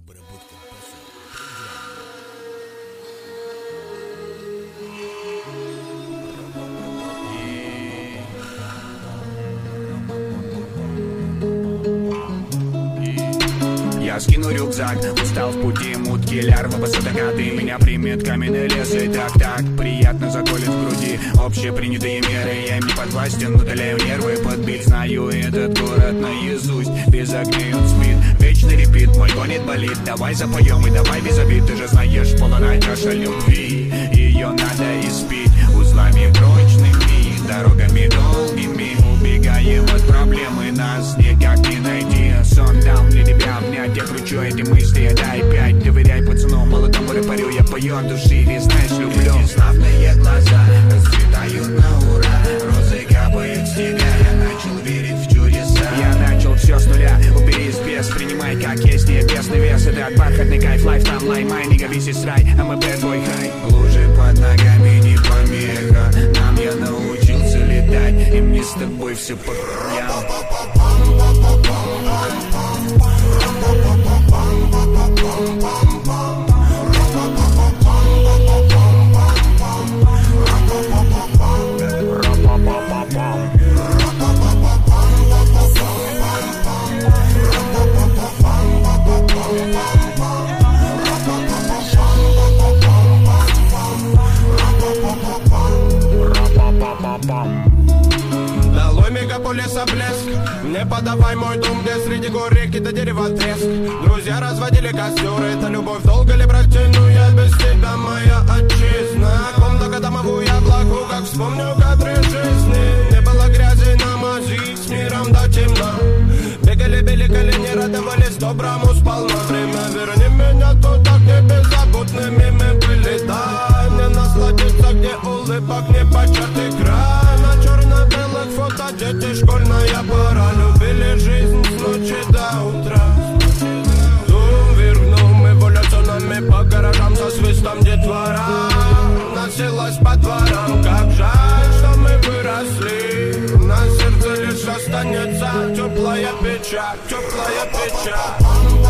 Обработка баса. Я скину рюкзак, устал в пути, мутки, лярва, басатакаты. Меня примет каменный лес, и так приятно заколет в груди. Общепринятые меры, я им не подвластен, удаляю нервы. Подбить, знаю этот город наизусть. Без огней он спит, вечный репит, мой гонит болит. Давай запоем и давай без обид. Ты же знаешь, полная чаша любви, ее надо испить узлами прочными, дорогами долгими. Убегаем от проблемы, нас никак не найти. Сон дал мне тебя обнять, я кручу эти мысли, дай 5. Доверяй пацану, молодому рэперю, я пою от души, ведь знаешь, люблю. Эти славные глаза расцветают на ура, розы капают с тебя, я начал верить в чудеса. Я начал все с нуля, убери из без, принимай как есть, небесный вес. Это бархатный кайф, лайф, там лай, май, нига, весь из рай, I'm a bad boy, хай. Лужи под ногами не помеха, нам я научился летать, и мне с тобой все по краям. Долой мегаполиса блеск, не подавай мой дом, где среди гор реки до дерева треск. Друзья разводили костер, это любовь, долго ли протяну я без тебя, моя отчизна. Комната домовую я благу, как вспомню кадры жизни. Не было грязи на мази, с миром до темна. Бегали, били колени, радовались доброму сполна. Время верни меня туда, где беззаботными мы были. Дай мне насладиться, где улыбок не початый край. На черно-белых фото дети, школьная пора. Любили жизнь с ночи до утра. Дум вергнул эволюционами по гаражам со свистом детвора. Носилась по дворам, как жаль, что мы выросли. На сердце лишь останется теплая печаль, теплая печаль.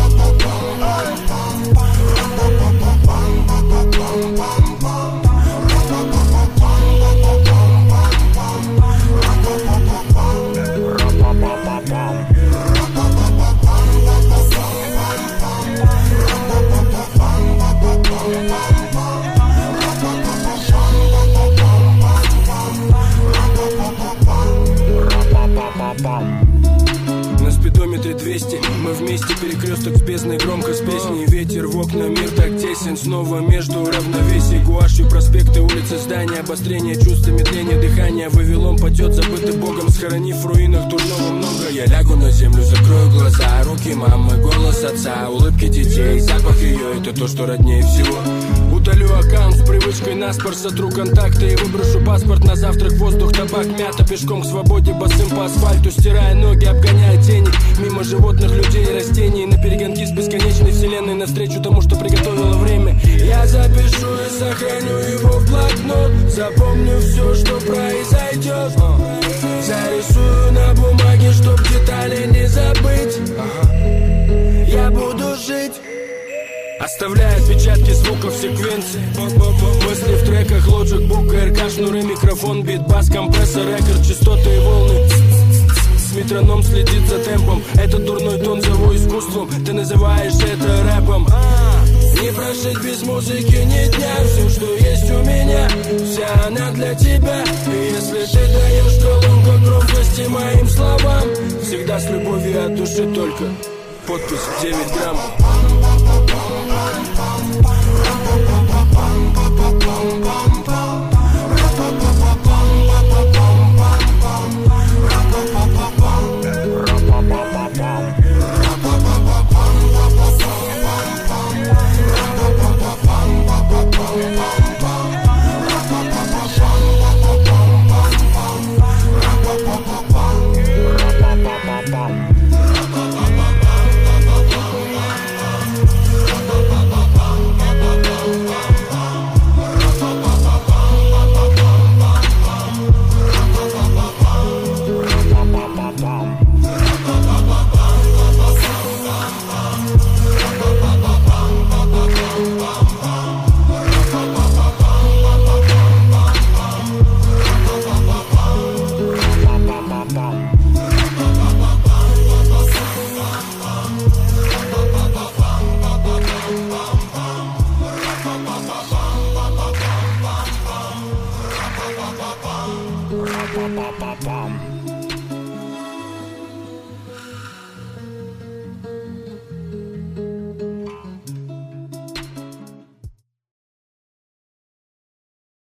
На спидометре 200, мы вместе, перекресток с бездной, громко с песней. Ветер в окна, мир так тесен, снова между равновесий. Гуашью проспекты, улицы, здания, обострение чувств, медление дыхания. Вавилон падет, забытый Богом, схоронив в руинах дурного много. Я лягу на землю, закрою глаза, руки мамы, голос отца, улыбки детей, запах ее, это то, что роднее всего. Удалю аккаунт с привычкой наспор, сотру контакты и выброшу паспорт на завтрак. Воздух, табак, мята, пешком к свободе, босым по асфальту, стирая ноги, обгоняя тени. Мимо животных, людей и растений, на перегонки с бесконечной вселенной, навстречу тому, что приготовило время. Я запишу и сохраню его в блокнот, запомню все, что произойдет. Зарисую на бумаге, чтоб детали не забыть. Я буду жить, оставляя отпечатки звуков секвенции. Мысли в треках, Logic, Book, РК, шнуры, микрофон, бит, бас, компрессор, рекорд, частоты и волны. Метроном следит за темпом, этот дурной тон зову искусством. Ты называешь это рэпом. Не прожить без музыки ни дня. Все, что есть у меня, вся она для тебя. И если ты даешь колонку громкости моим словам, всегда с любовью от души только. Подпись 9 грамм. Па-па-пам.